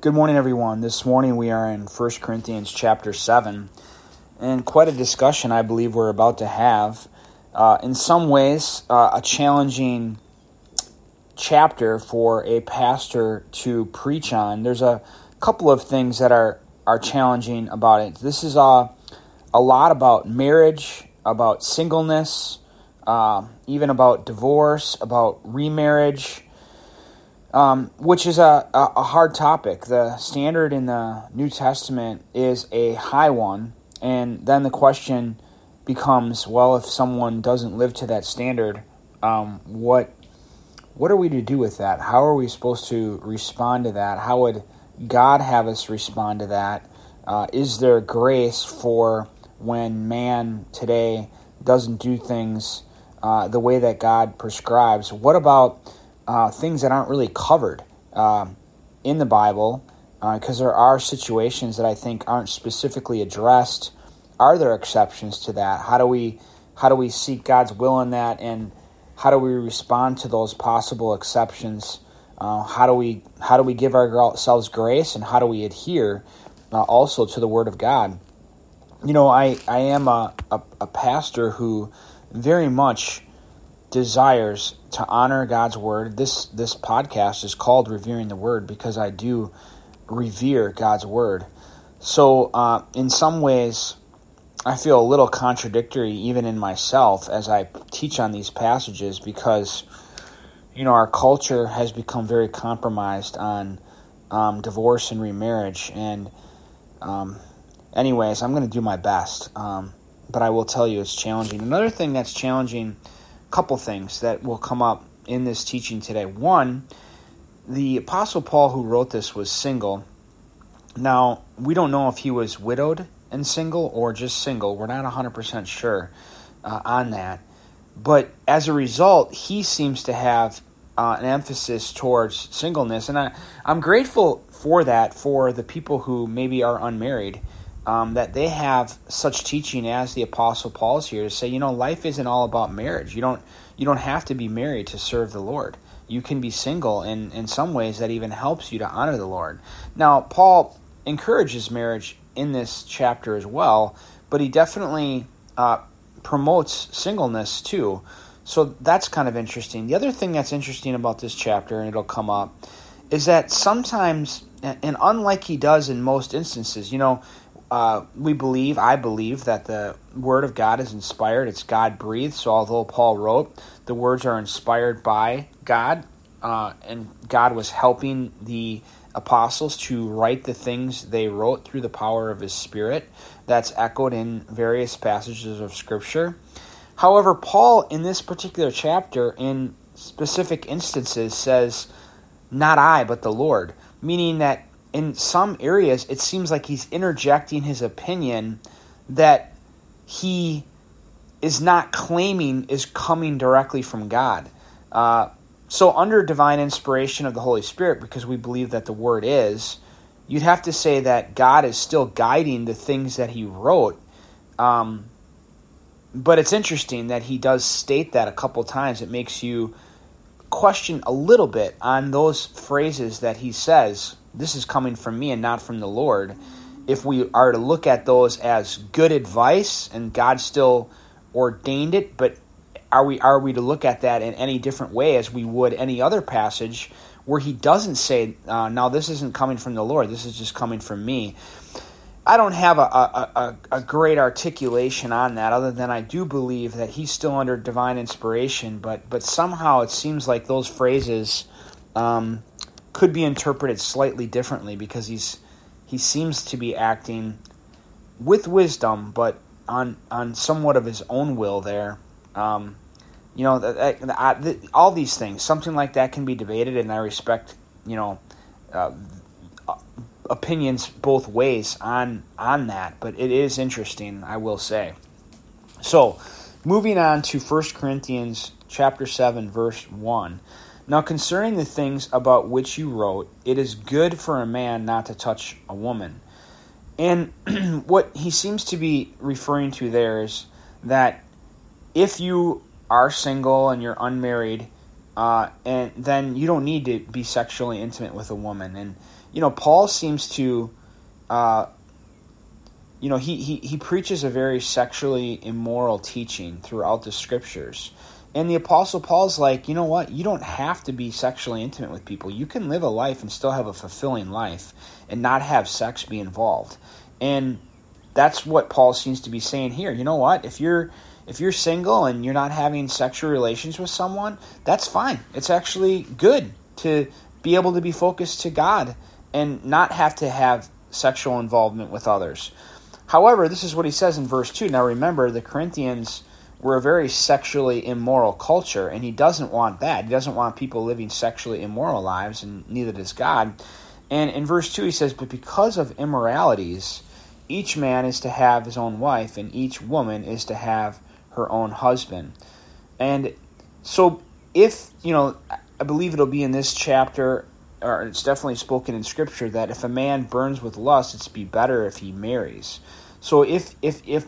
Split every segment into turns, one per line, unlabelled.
Good morning, everyone. This morning we are in 1 Corinthians chapter 7, and quite a discussion I believe we're about to have. In some ways, a challenging chapter for a pastor to preach on. There's a couple of things that are challenging about it. This is a lot about marriage, about singleness, even about divorce, about remarriage, which is a hard topic. The standard in the New Testament is a high one, and then the question becomes, well, if someone doesn't live to that standard, what are we to do with that? How are we supposed to respond to that? How would God have us respond to that? Is there grace for when man today doesn't do things the way that God prescribes? What about things that aren't really covered in the Bible, because there are situations that I think aren't specifically addressed. Are there exceptions to that? How do we seek God's will in that, and how do we respond to those possible exceptions? How do we give ourselves grace, and how do we adhere also to the Word of God? You know, I am a pastor who very much desires to honor God's Word. This podcast is called Revering the Word because I do revere God's Word. So in some ways, I feel a little contradictory even in myself as I teach on these passages because, you know, our culture has become very compromised on divorce and remarriage. And anyways, I'm going to do my best. But I will tell you it's challenging. Another thing that's challenging, couple things that will come up in this teaching today. One, the Apostle Paul who wrote this was single. Now, we don't know if he was widowed and single or just single. We're not 100% sure on that. But as a result, he seems to have an emphasis towards singleness. And I'm grateful for that for the people who maybe are unmarried, that they have such teaching as the Apostle Paul's here to say, you know, life isn't all about marriage. You don't have to be married to serve the Lord. You can be single, and in some ways that even helps you to honor the Lord. Now, Paul encourages marriage in this chapter as well, but he definitely promotes singleness too. So that's kind of interesting. The other thing that's interesting about this chapter, and it'll come up, is that sometimes, and unlike he does in most instances, you know, I believe that the Word of God is inspired. It's God-breathed. So although Paul wrote, the words are inspired by God, and God was helping the apostles to write the things they wrote through the power of His Spirit. That's echoed in various passages of Scripture. However, Paul, in this particular chapter, in specific instances, says, not I, but the Lord, meaning that in some areas, it seems like he's interjecting his opinion that he is not claiming is coming directly from God. So under divine inspiration of the Holy Spirit, because we believe that the Word is, you'd have to say that God is still guiding the things that he wrote. But it's interesting that he does state that a couple times. It makes you question a little bit on those phrases that he says, this is coming from me and not from the Lord. If we are to look at those as good advice and God still ordained it, but are we to look at that in any different way as we would any other passage where he doesn't say, now this isn't coming from the Lord, this is just coming from me? I don't have a great articulation on that other than I do believe that he's still under divine inspiration, but somehow it seems like those phrases could be interpreted slightly differently because he seems to be acting with wisdom, but on somewhat of his own will there. You know, all these things, something like that can be debated, and I respect, you know, opinions both ways on that, but it is interesting, I will say. So, moving on to 1 Corinthians chapter 7, verse 1. Now concerning the things about which you wrote, it is good for a man not to touch a woman. And what he seems to be referring to there is that if you are single and you're unmarried, and then you don't need to be sexually intimate with a woman. And Paul seems to, he preaches a very sexually immoral teaching throughout the scriptures. And the Apostle Paul's like, you know what? You don't have to be sexually intimate with people. You can live a life and still have a fulfilling life and not have sex be involved. And that's what Paul seems to be saying here. You know what? If you're single and you're not having sexual relations with someone, that's fine. It's actually good to be able to be focused to God and not have to have sexual involvement with others. However, this is what he says in verse 2. Now remember, the Corinthians were a very sexually immoral culture, and he doesn't want that. He doesn't want people living sexually immoral lives, and neither does God. And in verse 2 he says, but because of immoralities, each man is to have his own wife, and each woman is to have her own husband. And so if, I believe it'll be in this chapter, or it's definitely spoken in Scripture, that if a man burns with lust, it's be better if he marries. So if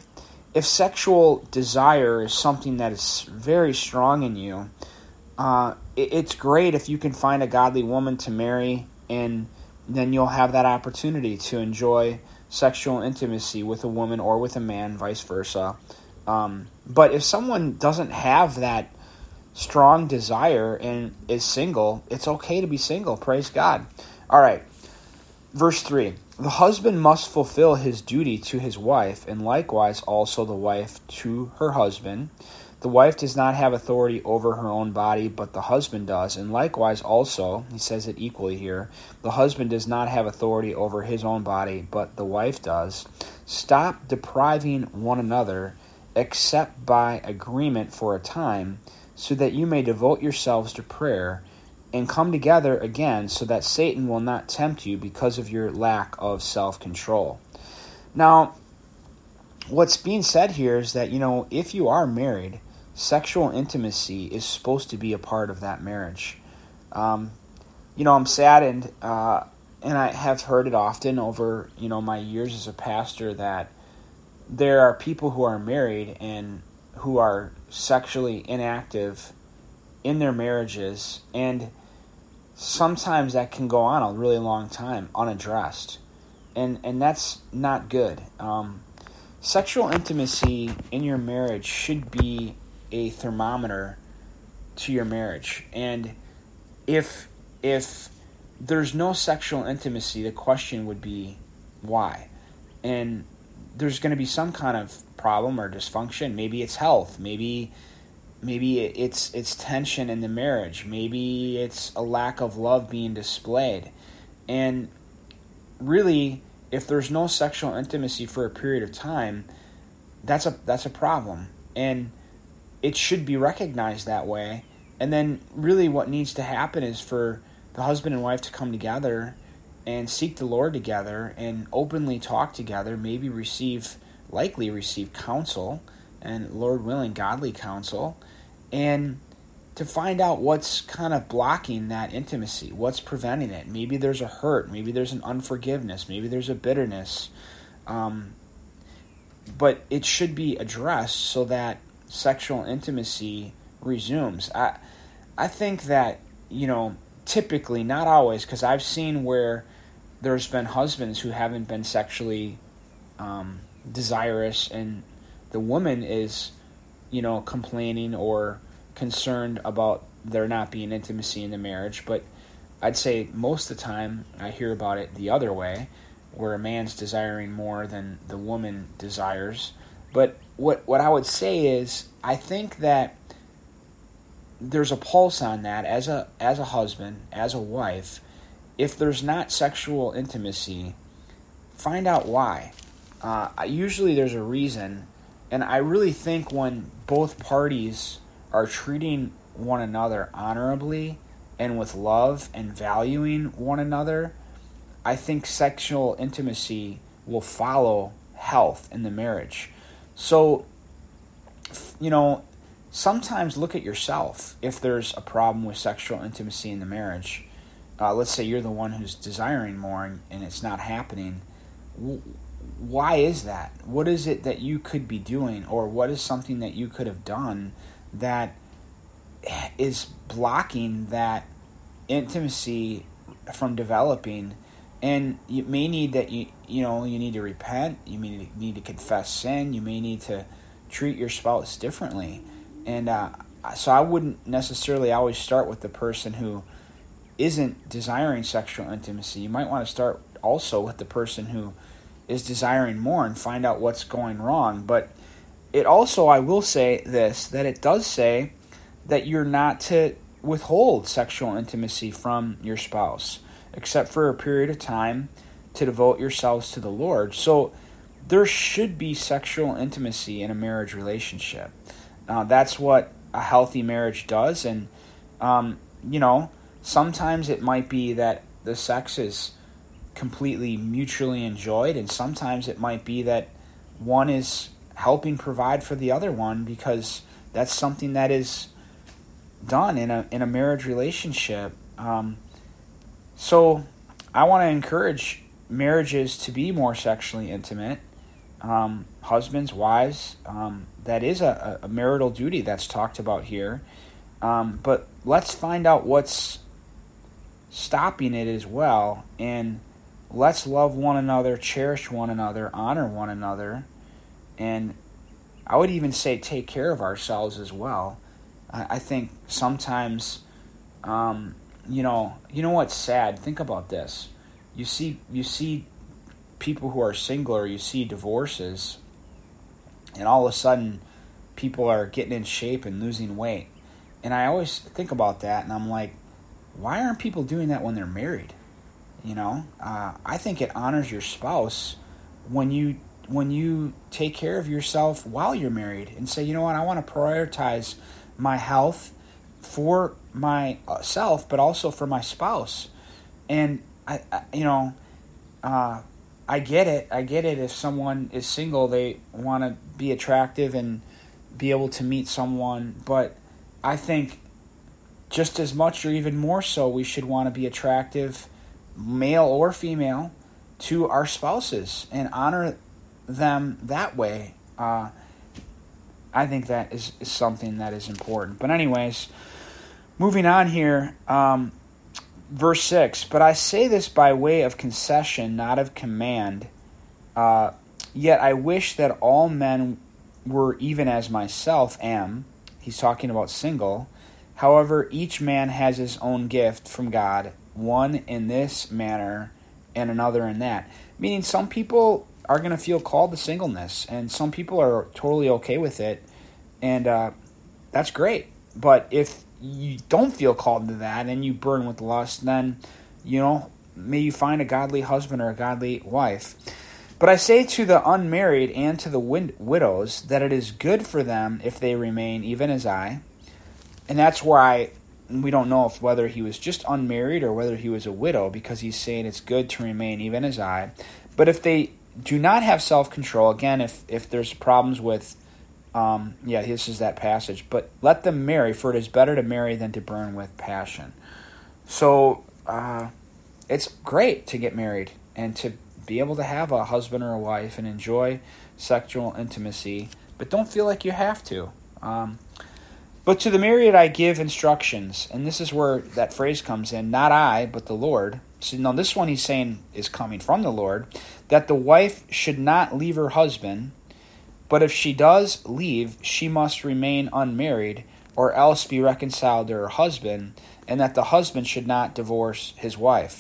sexual desire is something that is very strong in you, it's great if you can find a godly woman to marry, and then you'll have that opportunity to enjoy sexual intimacy with a woman or with a man, vice versa. But if someone doesn't have that strong desire and is single, it's okay to be single. Praise God. All right. Verse 3. The husband must fulfill his duty to his wife, and likewise also the wife to her husband. The wife does not have authority over her own body, but the husband does. And likewise also, he says it equally here, the husband does not have authority over his own body, but the wife does. Stop depriving one another, except by agreement for a time, so that you may devote yourselves to prayer, and come together again, so that Satan will not tempt you because of your lack of self-control. Now, what's being said here is that, if you are married, sexual intimacy is supposed to be a part of that marriage. I'm saddened, and I have heard it often over, my years as a pastor, that there are people who are married and who are sexually inactive in their marriages, and sometimes that can go on a really long time unaddressed, and that's not good. Sexual intimacy in your marriage should be a thermometer to your marriage, and if there's no sexual intimacy, the question would be why, and there's going to be some kind of problem or dysfunction. Maybe it's health. Maybe it's tension in the marriage. Maybe it's a lack of love being displayed. And really, if there's no sexual intimacy for a period of time, that's a problem. And it should be recognized that way. And then really what needs to happen is for the husband and wife to come together and seek the Lord together and openly talk together, maybe likely receive counsel, and Lord willing, godly counsel, and to find out what's kind of blocking that intimacy, what's preventing it. Maybe there's a hurt, maybe there's an unforgiveness, maybe there's a bitterness, but it should be addressed so that sexual intimacy resumes. I think that, typically, not always, because I've seen where there's been husbands who haven't been sexually desirous, and the woman is, complaining or concerned about there not being intimacy in the marriage. But I'd say most of the time I hear about it the other way, where a man's desiring more than the woman desires. But what I would say is, I think that there's a pulse on that as a husband, as a wife. If there's not sexual intimacy, find out why. Usually there's a reason, and I really think when both parties are treating one another honorably and with love and valuing one another, I think sexual intimacy will follow health in the marriage. So, sometimes look at yourself if there's a problem with sexual intimacy in the marriage. Let's say you're the one who's desiring more and it's not happening. Why is that? What is it that you could be doing, or what is something that you could have done that is blocking that intimacy from developing. And you may need that you need to repent, you may need to confess sin, you may need to treat your spouse differently. And so I wouldn't necessarily always start with the person who isn't desiring sexual intimacy. You might want to start also with the person who is desiring more and find out what's going wrong. But it also, I will say this, that it does say that you're not to withhold sexual intimacy from your spouse, except for a period of time to devote yourselves to the Lord. So there should be sexual intimacy in a marriage relationship. That's what a healthy marriage does. And, sometimes it might be that the sex is completely mutually enjoyed, and sometimes it might be that one is helping provide for the other one, because that's something that is done in a marriage relationship. So I want to encourage marriages to be more sexually intimate. Husbands, wives, that is a marital duty that's talked about here. But let's find out what's stopping it as well, and let's love one another, cherish one another, honor one another, and I would even say take care of ourselves as well. I think sometimes, you know what's sad? Think about this. You see people who are single, or you see divorces, and all of a sudden people are getting in shape and losing weight. And I always think about that, and I'm like, why aren't people doing that when they're married? I think it honors your spouse when you take care of yourself while you're married and say, you know what, I want to prioritize my health for myself, but also for my spouse. And I get it. I get it. If someone is single, they want to be attractive and be able to meet someone. But I think just as much, or even more so, we should want to be attractive, male or female, to our spouses and honor them that way. I think that is something that is important. But anyways, moving on here, verse 6, but I say this by way of concession, not of command. Yet I wish that all men were even as myself am. He's talking about single. However, each man has his own gift from God, one in this manner and another in that. Meaning some people are going to feel called to singleness, and some people are totally okay with it, and that's great. But if you don't feel called to that and you burn with lust, then, may you find a godly husband or a godly wife. But I say to the unmarried and to the widows that it is good for them if they remain even as I. And that's why we don't know whether he was just unmarried or whether he was a widow, because he's saying it's good to remain even as I. But if they do not have self-control, again, if there's problems with, this is that passage, but let them marry, for it is better to marry than to burn with passion. So it's great to get married and to be able to have a husband or a wife and enjoy sexual intimacy, but don't feel like you have to. But to the married I give instructions, and this is where that phrase comes in, not I, but the Lord. So now this one he's saying is coming from the Lord, that the wife should not leave her husband, but if she does leave, she must remain unmarried, or else be reconciled to her husband, and that the husband should not divorce his wife.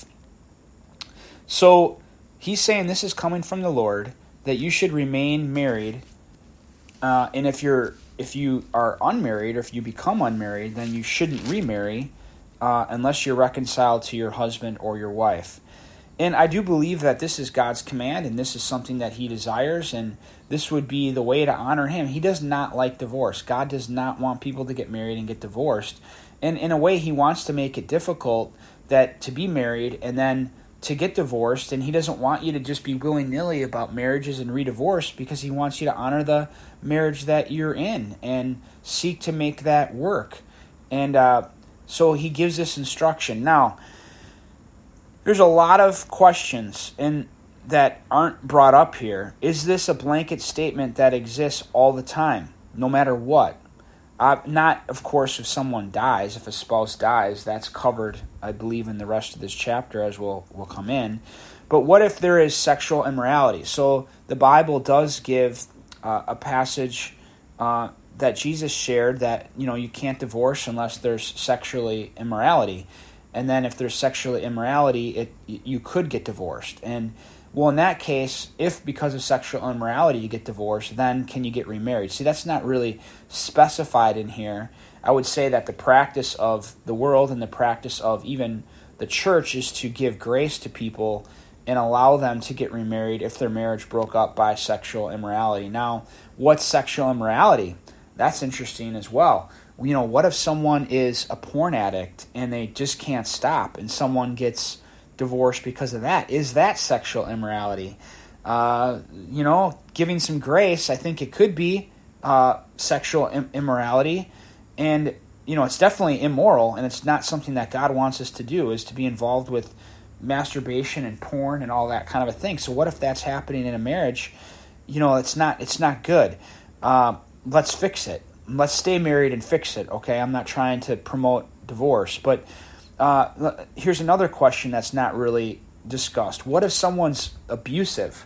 So he's saying this is coming from the Lord, that you should remain married, and if you are unmarried, or if you become unmarried, then you shouldn't remarry unless you're reconciled to your husband or your wife. And I do believe that this is God's command, and this is something that he desires, and this would be the way to honor him. He does not like divorce. God does not want people to get married and get divorced. And in a way, he wants to make it difficult that to be married and then to get divorced, and he doesn't want you to just be willy-nilly about marriages and re-divorce, because he wants you to honor the marriage that you're in and seek to make that work. And so he gives this instruction. Now, there's a lot of questions that aren't brought up here. Is this a blanket statement that exists all the time, no matter what? Not, of course, if someone dies, if a spouse dies, that's covered, I believe, in the rest of this chapter as we'll come in. But what if there is sexual immorality? So the Bible does give a passage that Jesus shared that, you can't divorce unless there's sexually immorality. And then if there's sexual immorality, you could get divorced. And, well, in that case, if because of sexual immorality you get divorced, then can you get remarried? See, that's not really specified in here. I would say that the practice of the world and the practice of even the church is to give grace to people and allow them to get remarried if their marriage broke up by sexual immorality. Now, what's sexual immorality? That's interesting as well. What if someone is a porn addict and they just can't stop and someone gets divorced because of that? Is that sexual immorality? Giving some grace, I think it could be sexual immorality. And, it's definitely immoral, and it's not something that God wants us to do, is to be involved with masturbation and porn and all that kind of a thing. So what if that's happening in a marriage? It's not good. Let's fix it. Let's stay married and fix it, okay? I'm not trying to promote divorce, but here's another question that's not really discussed. What if someone's abusive,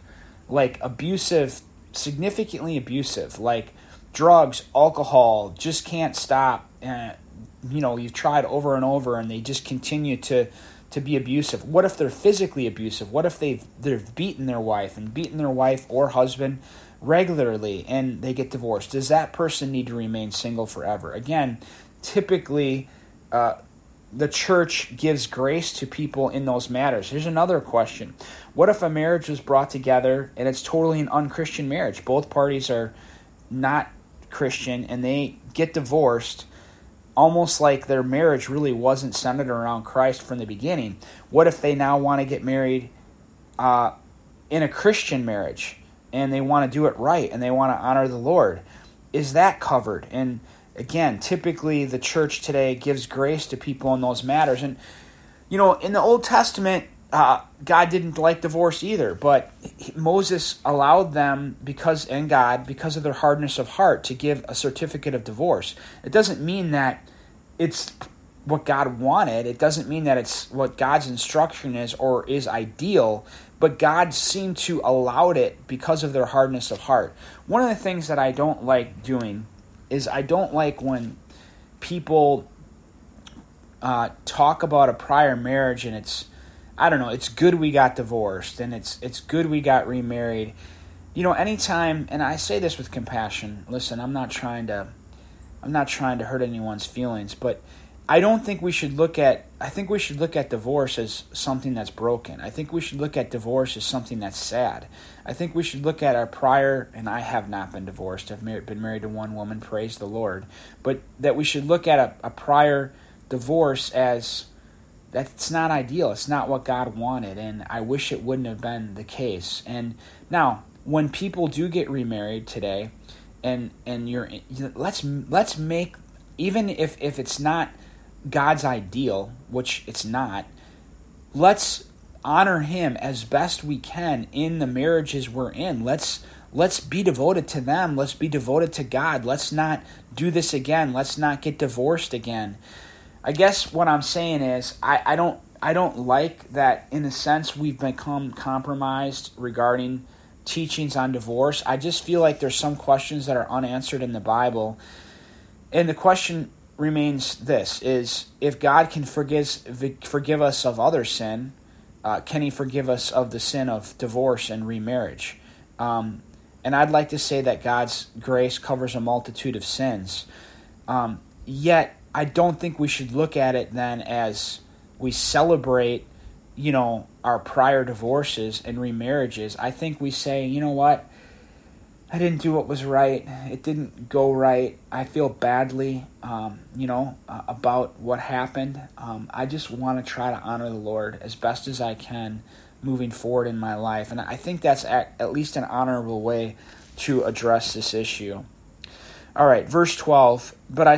significantly abusive, like drugs, alcohol, just can't stop, you've tried over and over and they just continue to be abusive? What if they're physically abusive? What if they've beaten their wife or husband regularly and they get divorced? Does that person need to remain single forever? Again, typically the church gives grace to people in those matters. Here's another question. What if a marriage was brought together and it's totally an unchristian marriage? Both parties are not Christian and they get divorced, almost like their marriage really wasn't centered around Christ from the beginning. What if they now want to get married in a Christian marriage and they want to do it right and they want to honor the Lord? Is that covered? And again, typically the church today gives grace to people in those matters. And, in the Old Testament, God didn't like divorce either, but Moses allowed them because of their hardness of heart to give a certificate of divorce. It doesn't mean that it's what God wanted. It doesn't mean that it's what God's instruction is or is ideal, but God seemed to allow it because of their hardness of heart. One of the things that I don't like doing is I don't like when people talk about a prior marriage and it's good we got divorced and it's good we got remarried. Anytime, and I say this with compassion, listen, I'm not trying to hurt anyone's feelings, but I think we should look at divorce as something that's broken. I think we should look at divorce as something that's sad. I think we should look at our prior, and I have not been divorced. I've been married to one woman, praise the Lord. But that we should look at a prior divorce as that's not ideal. It's not what God wanted, and I wish it wouldn't have been the case. And now, when people do get remarried today, and let's make, even if it's not God's ideal, which it's not, let's honor Him as best we can in the marriages we're in. Let's be devoted to them. Let's be devoted to God. Let's not do this again. Let's not get divorced again. I guess what I'm saying is I don't like that, in a sense, we've become compromised regarding teachings on divorce. I just feel like there's some questions that are unanswered in the Bible. And the question remains this, is if God can forgive us of other sin, can He forgive us of the sin of divorce and remarriage? And I'd like to say that God's grace covers a multitude of sins. Yet, I don't think we should look at it then as we celebrate, our prior divorces and remarriages. I think we say, you know what? I didn't do what was right. It didn't go right. I feel badly, about what happened. I just want to try to honor the Lord as best as I can moving forward in my life. And I think that's at least an honorable way to address this issue. All right, verse 12.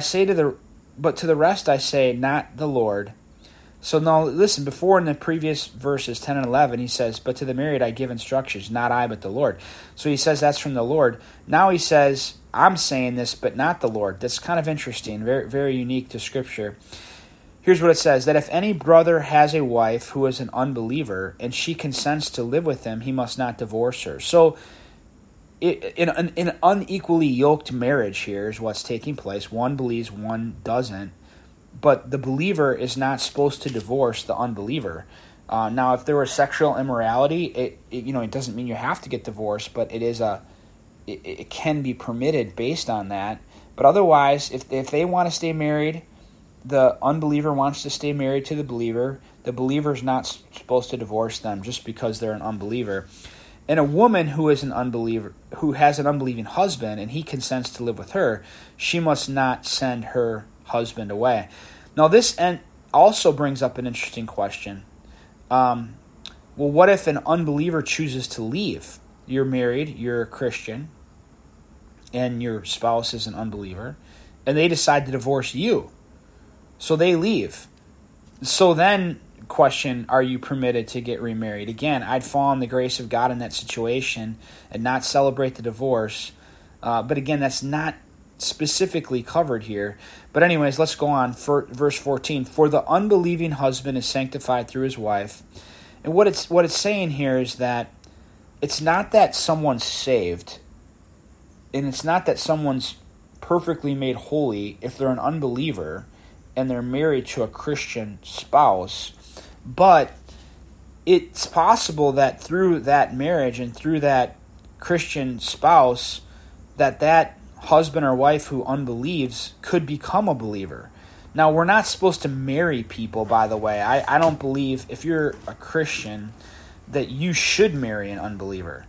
But to the rest I say, not the Lord. So now, listen, before in the previous verses 10 and 11, he says, but to the married I give instructions, not I, but the Lord. So he says that's from the Lord. Now he says, I'm saying this, but not the Lord. That's kind of interesting, very, very unique to Scripture. Here's what it says, that if any brother has a wife who is an unbeliever and she consents to live with him, he must not divorce her. So in an unequally yoked marriage here is what's taking place. One believes, one doesn't. But the believer is not supposed to divorce the unbeliever. Now, if there was sexual immorality, it doesn't mean you have to get divorced, but it can be permitted based on that. But otherwise, if they want to stay married, the unbeliever wants to stay married to the believer is not supposed to divorce them just because they're an unbeliever. And a woman who is an unbeliever, who has an unbelieving husband, and he consents to live with her, she must not send her husband away. Now, this also brings up an interesting question. Well, what if an unbeliever chooses to leave? You're married, you're a Christian, and your spouse is an unbeliever, and they decide to divorce you. So they leave. So then, question, are you permitted to get remarried? Again, I'd fall on the grace of God in that situation and not celebrate the divorce. But again, that's not specifically covered here. But anyways, let's go on. For verse 14, for the unbelieving husband is sanctified through his wife. And what it's saying here is that it's not that someone's saved, and it's not that someone's perfectly made holy if they're an unbeliever and they're married to a Christian spouse, but it's possible that through that marriage and through that Christian spouse, that husband or wife who unbelieves could become a believer. Now, we're not supposed to marry people, by the way. I don't believe, if you're a Christian, that you should marry an unbeliever.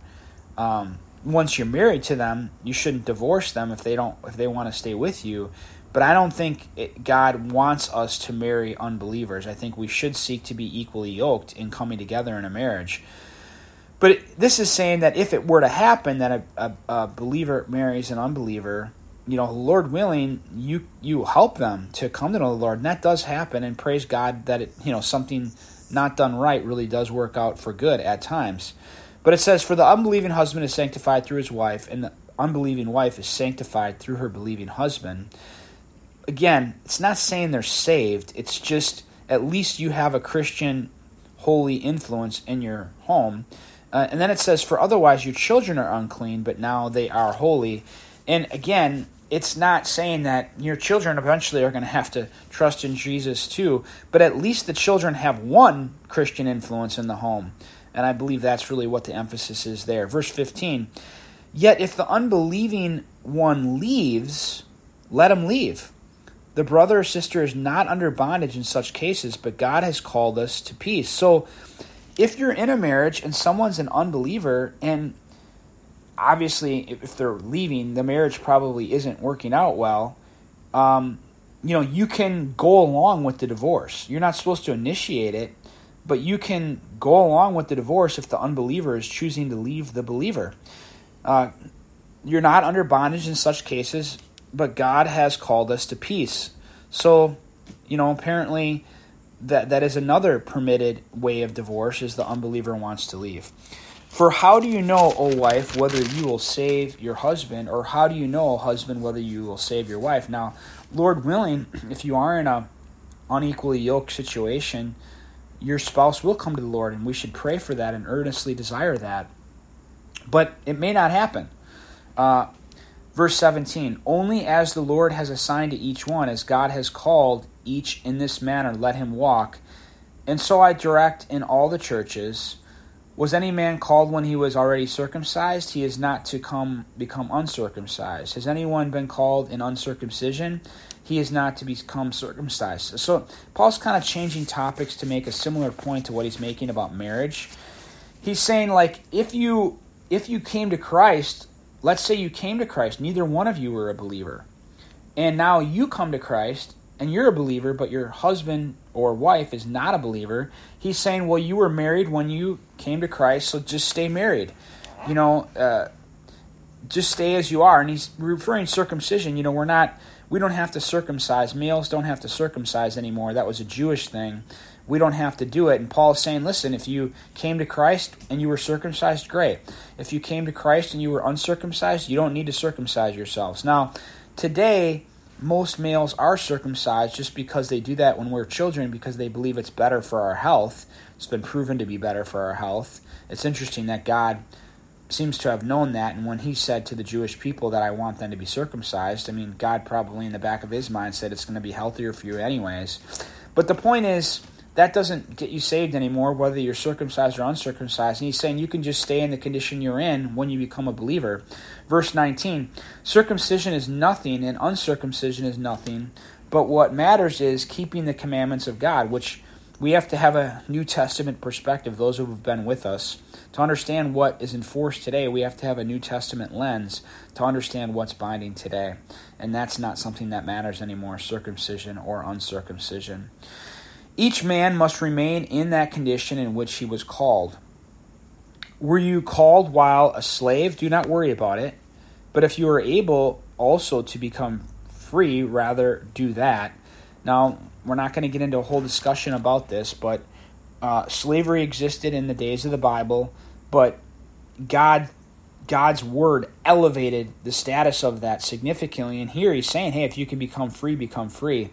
Once you're married to them, you shouldn't divorce them if they want to stay with you. But I don't think God wants us to marry unbelievers. I think we should seek to be equally yoked in coming together in a marriage. But this is saying that if it were to happen that a believer marries an unbeliever, Lord willing, you help them to come to know the Lord. And that does happen, and praise God that something not done right really does work out for good at times. But it says, for the unbelieving husband is sanctified through his wife, and the unbelieving wife is sanctified through her believing husband. Again, it's not saying they're saved. It's just at least you have a Christian holy influence in your home. And then it says, for otherwise your children are unclean, but now they are holy. And again, it's not saying that your children eventually are going to have to trust in Jesus too, but at least the children have one Christian influence in the home. And I believe that's really what the emphasis is there. Verse 15, yet if the unbelieving one leaves, let him leave. The brother or sister is not under bondage in such cases, but God has called us to peace. So if you're in a marriage and someone's an unbeliever, and obviously if they're leaving, the marriage probably isn't working out well, you can go along with the divorce. You're not supposed to initiate it, but you can go along with the divorce if the unbeliever is choosing to leave the believer. You're not under bondage in such cases, but God has called us to peace. So, apparently that is another permitted way of divorce, is the unbeliever wants to leave. For how do you know, O wife, whether you will save your husband, or how do you know, O husband, whether you will save your wife? Now, Lord willing, if you are in a unequally yoked situation, your spouse will come to the Lord, and we should pray for that and earnestly desire that. But it may not happen. Verse 17, only as the Lord has assigned to each one, as God has called each in this manner, let him walk. And so I direct in all the churches. Was any man called when he was already circumcised? He is not to become uncircumcised. Has anyone been called in uncircumcision? He is not to become circumcised. So Paul's kind of changing topics to make a similar point to what he's making about marriage. He's saying, if you came to Christ, let's say you came to Christ, neither one of you were a believer. And now you come to Christ, and you're a believer, but your husband or wife is not a believer. He's saying, well, you were married when you came to Christ, so just stay married. Just stay as you are. And he's referring circumcision. We don't have to circumcise. Males don't have to circumcise anymore. That was a Jewish thing. we don't have to do it. And Paul is saying, listen, if you came to Christ and you were circumcised, great. If you came to Christ and you were uncircumcised, you don't need to circumcise yourselves. Now, today, most males are circumcised just because they do that when we're children because they believe it's better for our health. It's been proven to be better for our health. It's interesting that God seems to have known that, and when he said to the Jewish people that I want them to be circumcised, I mean, God probably in the back of his mind said it's going to be healthier for you anyways. But the point is, that doesn't get you saved anymore, whether you're circumcised or uncircumcised. And he's saying you can just stay in the condition you're in when you become a believer. Verse 19, circumcision is nothing and uncircumcision is nothing, but what matters is keeping the commandments of God, which we have to have a New Testament perspective, those who have been with us. To understand what is enforced today, we have to have a New Testament lens to understand what's binding today. And that's not something that matters anymore, circumcision or uncircumcision. Each man must remain in that condition in which he was called. Were you called while a slave? Do not worry about it. But if you are able also to become free, rather do that. Now, we're not going to get into a whole discussion about this, but slavery existed in the days of the Bible, but God's word elevated the status of that significantly. And here he's saying, hey, if you can become free, become free.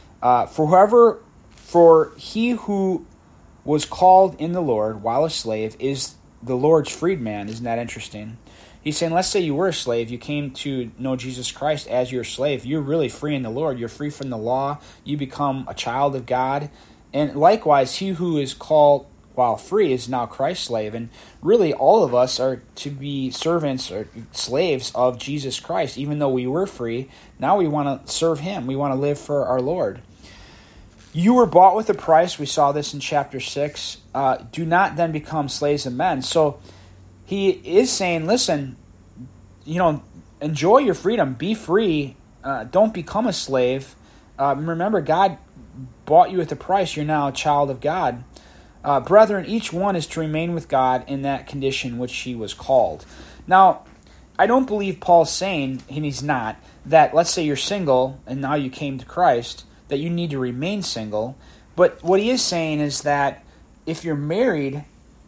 For he who was called in the Lord while a slave is the Lord's freedman. Isn't that interesting? He's saying, let's say you were a slave, you came to know Jesus Christ as your slave. You're really free in the Lord. You're free from the law. You become a child of God. And likewise, he who is called while free is now Christ's slave. And really, all of us are to be servants or slaves of Jesus Christ. Even though we were free, now we want to serve him. We want to live for our Lord. You were bought with a price. We saw this in chapter 6. Do not then become slaves of men. So he is saying, listen, enjoy your freedom. Be free. Don't become a slave. Remember, God bought you with a price. You're now a child of God. Brethren, each one is to remain with God in that condition which he was called. Now, I don't believe Paul's saying, and he's not, that let's say you're single and now you came to Christ, that you need to remain single. But what he is saying is that if you're married,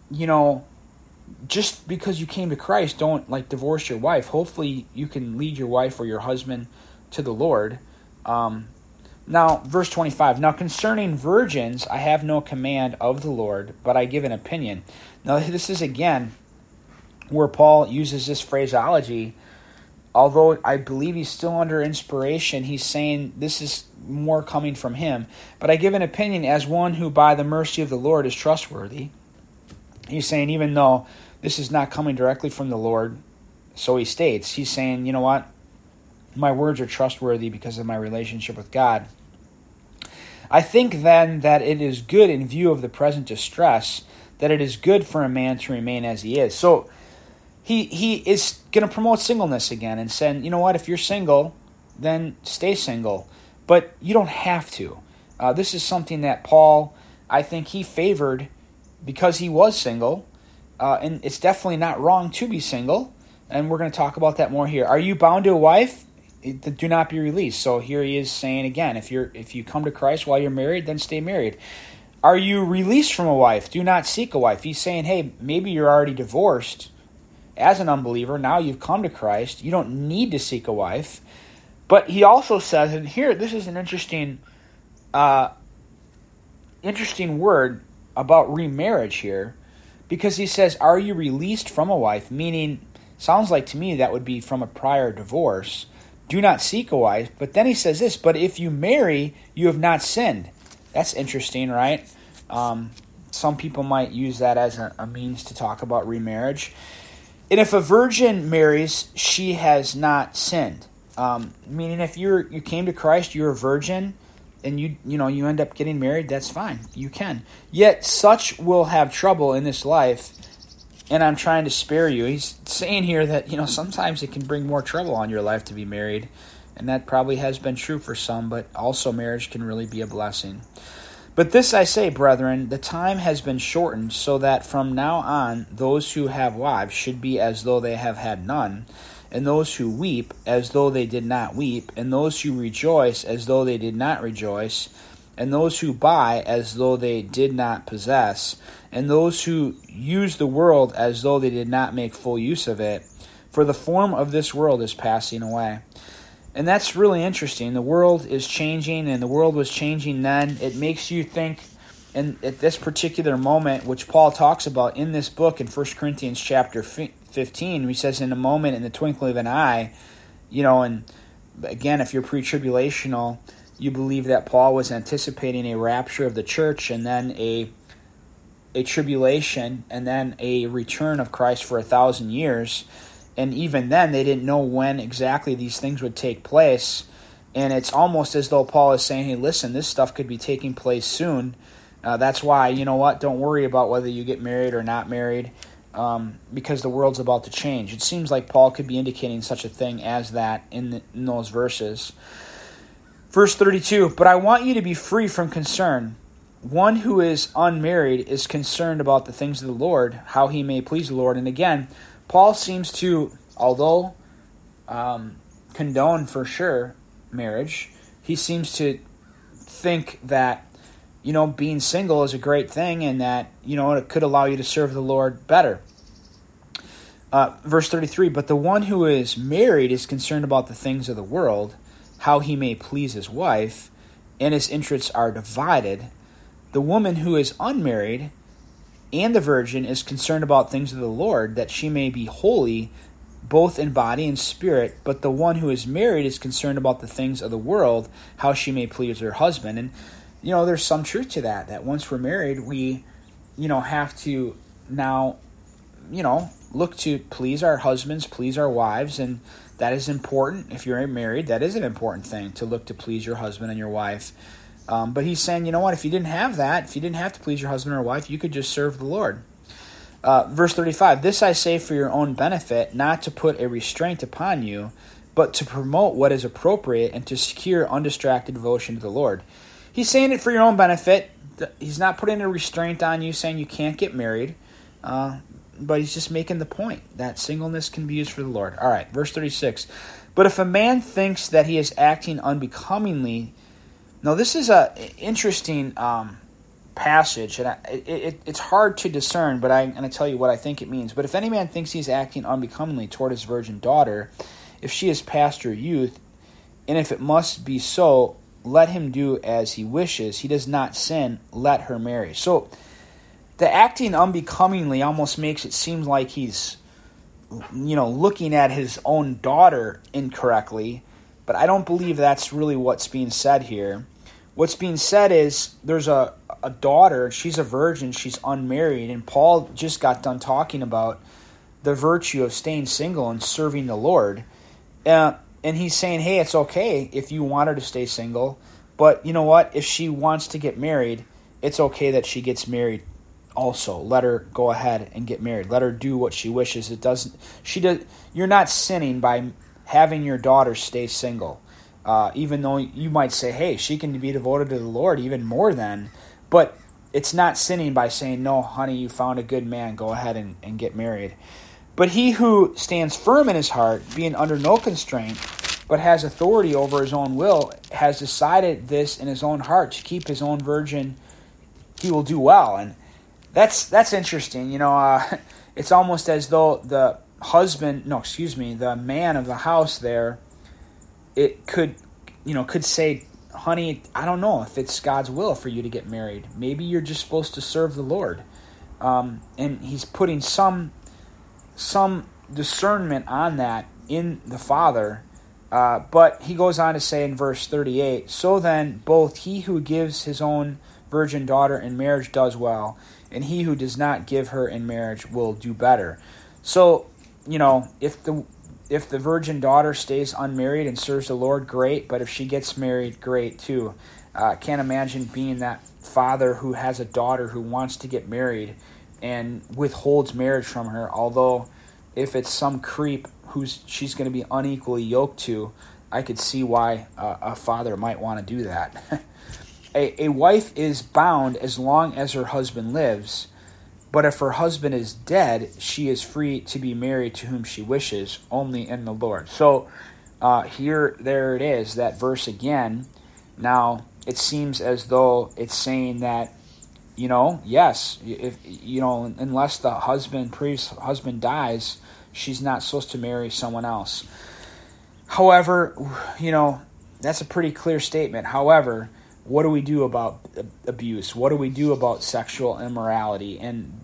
just because you came to Christ, don't divorce your wife. Hopefully you can lead your wife or your husband to the Lord. Now, verse 25, now concerning virgins, I have no command of the Lord, but I give an opinion. Now, this is again where Paul uses this phraseology. Although I believe he's still under inspiration, he's saying this is more coming from him. But I give an opinion as one who by the mercy of the Lord is trustworthy. He's saying even though this is not coming directly from the Lord, so he states, he's saying, you know what? My words are trustworthy because of my relationship with God. I think then that it is good in view of the present distress, that it is good for a man to remain as he is. So he is going to promote singleness again and saying, you know what, if you're single, then stay single. But you don't have to. This is something that Paul, I think he favored because he was single. And it's definitely not wrong to be single. And we're going to talk about that more here. Are you bound to a wife? Do not be released. So here he is saying again, if you come to Christ while you're married, then stay married. Are you released from a wife? Do not seek a wife. He's saying, hey, maybe you're already divorced as an unbeliever. Now you've come to Christ. You don't need to seek a wife. But he also says, and here, this is an interesting word about remarriage here, because he says, are you released from a wife? Meaning, sounds like to me that would be from a prior divorce. Do not seek a wife. But then he says this, but if you marry, you have not sinned. That's interesting, right? Some people might use that as a means to talk about remarriage. And if a virgin marries, she has not sinned. Meaning if you came to Christ, you're a virgin, and you end up getting married, that's fine. You can. Yet such will have trouble in this life, and I'm trying to spare you. He's saying here that, sometimes it can bring more trouble on your life to be married, and that probably has been true for some, but also marriage can really be a blessing. But this I say, brethren, the time has been shortened, so that from now on those who have wives should be as though they have had none, and those who weep as though they did not weep, and those who rejoice as though they did not rejoice, and those who buy as though they did not possess, and those who use the world as though they did not make full use of it. For the form of this world is passing away. And that's really interesting. The world is changing, and the world was changing then. It makes you think, and at this particular moment, which Paul talks about in this book in 1 Corinthians chapter 15, he says, in a moment, in the twinkling of an eye, and again, if you're pre-tribulational, you believe that Paul was anticipating a rapture of the church, and then a tribulation, and then a return of Christ for 1,000 years. And even then, they didn't know when exactly these things would take place. And it's almost as though Paul is saying, hey, listen, this stuff could be taking place soon. That's why, don't worry about whether you get married or not married, because the world's about to change. It seems like Paul could be indicating such a thing as that in those verses. Verse 32, but I want you to be free from concern. One who is unmarried is concerned about the things of the Lord, how he may please the Lord. And again, Paul seems to, although condone for sure marriage, he seems to think that, being single is a great thing, and that, it could allow you to serve the Lord better. Verse 33, but the one who is married is concerned about the things of the world, how he may please his wife, and his interests are divided. The woman who is unmarried and the virgin is concerned about things of the Lord, that she may be holy, both in body and spirit. But the one who is married is concerned about the things of the world, how she may please her husband. And, there's some truth to that once we're married, we, have to now, look to please our husbands, please our wives, and that is important. If you're married, that is an important thing, to look to please your husband and your wife. But he's saying, if you didn't have that, if you didn't have to please your husband or wife, you could just serve the Lord. Verse 35, this I say for your own benefit, not to put a restraint upon you, but to promote what is appropriate and to secure undistracted devotion to the Lord. He's saying it for your own benefit. He's not putting a restraint on you, saying you can't get married, but he's just making the point that singleness can be used for the Lord. All right, verse 36, but if a man thinks that he is acting unbecomingly. Now, this is an interesting passage, and it's hard to discern, but I'm going to tell you what I think it means. But if any man thinks he's acting unbecomingly toward his virgin daughter, if she is past her youth, and if it must be so, let him do as he wishes. He does not sin, let her marry. So the acting unbecomingly almost makes it seem like he's, looking at his own daughter incorrectly, but I don't believe that's really what's being said here. What's being said is there's a daughter, she's a virgin, she's unmarried, and Paul just got done talking about the virtue of staying single and serving the Lord. And he's saying, hey, it's okay if you want her to stay single, but you know what? If she wants to get married, it's okay that she gets married also. Let her go ahead and get married. Let her do what she wishes. You're not sinning by having your daughter stay single. Even though you might say, hey, she can be devoted to the Lord even more than, but it's not sinning by saying, no, honey, you found a good man, go ahead and get married. But he who stands firm in his heart, being under no constraint, but has authority over his own will, has decided this in his own heart to keep his own virgin, he will do well. And that's interesting. It's almost as though the man of the house there, it could say, honey, I don't know if it's God's will for you to get married. Maybe you're just supposed to serve the Lord. And he's putting some discernment on that in the father. But he goes on to say in verse 38, so then both he who gives his own virgin daughter in marriage does well, and he who does not give her in marriage will do better. So, if the virgin daughter stays unmarried and serves the Lord, great. But if she gets married, great too. Can't imagine being that father who has a daughter who wants to get married and withholds marriage from her. Although, if it's some creep she's going to be unequally yoked to, I could see why a father might want to do that. A wife is bound as long as her husband lives. But if her husband is dead, she is free to be married to whom she wishes, only in the Lord. So there it is, that verse again. Now, it seems as though it's saying that, yes, if unless the previous husband dies, she's not supposed to marry someone else. However, that's a pretty clear statement. However, what do we do about abuse? What do we do about sexual immorality and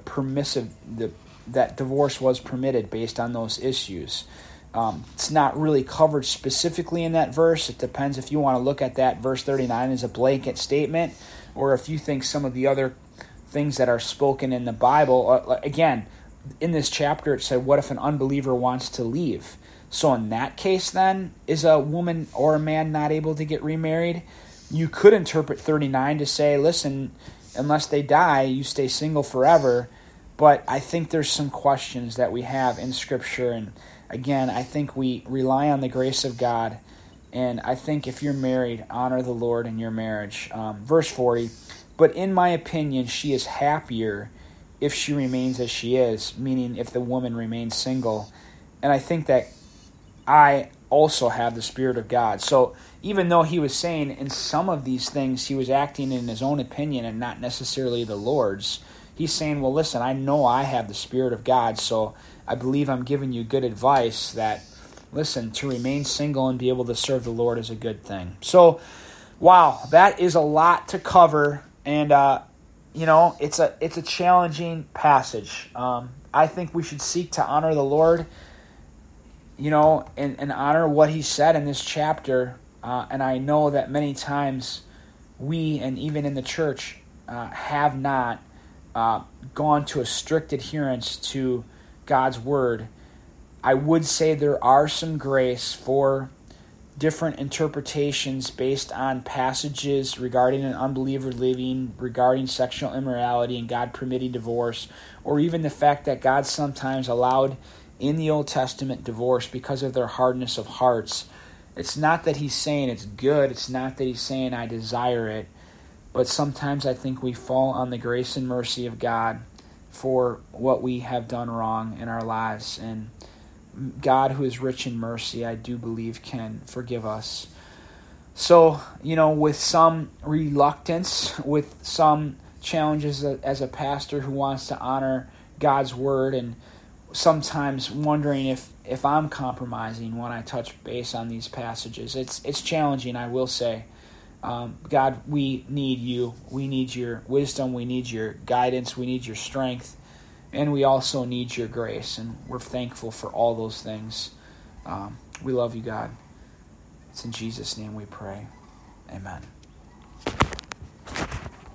that divorce was permitted based on those issues? It's not really covered specifically in that verse. It depends if you want to look at that verse 39 as a blanket statement, or if you think some of the other things that are spoken in the Bible. Again, in this chapter it said, what if an unbeliever wants to leave? So in that case then, is a woman or a man not able to get remarried? You could interpret 39 to say, listen, unless they die, you stay single forever. But I think there's some questions that we have in Scripture. And again, I think we rely on the grace of God. And I think if you're married, honor the Lord in your marriage. Verse 40, but in my opinion, she is happier if she remains as she is, meaning if the woman remains single. And I think that I also have the Spirit of God. So even though he was saying in some of these things he was acting in his own opinion and not necessarily the Lord's, he's saying, well, listen, I know I have the Spirit of God, so I believe I'm giving you good advice that, listen, to remain single and be able to serve the Lord is a good thing. So, wow, that is a lot to cover, and it's a challenging passage. I think we should seek to honor the Lord, and honor what he said in this chapter. And I know that many times we, and even in the church, have not gone to a strict adherence to God's word. I would say there are some grace for different interpretations based on passages regarding an unbeliever living, regarding sexual immorality and God permitting divorce, or even the fact that God sometimes allowed in the Old Testament divorce because of their hardness of hearts. It's not that he's saying it's good. It's not that he's saying I desire it. But sometimes I think we fall on the grace and mercy of God for what we have done wrong in our lives. And God, who is rich in mercy, I do believe can forgive us. So, with some reluctance, with some challenges as a pastor who wants to honor God's word, and sometimes wondering if I'm compromising when I touch base on these passages. It's challenging, I will say. God, we need you. We need your wisdom. We need your guidance. We need your strength. And we also need your grace. And we're thankful for all those things. We love you, God. It's in Jesus' name we pray. Amen.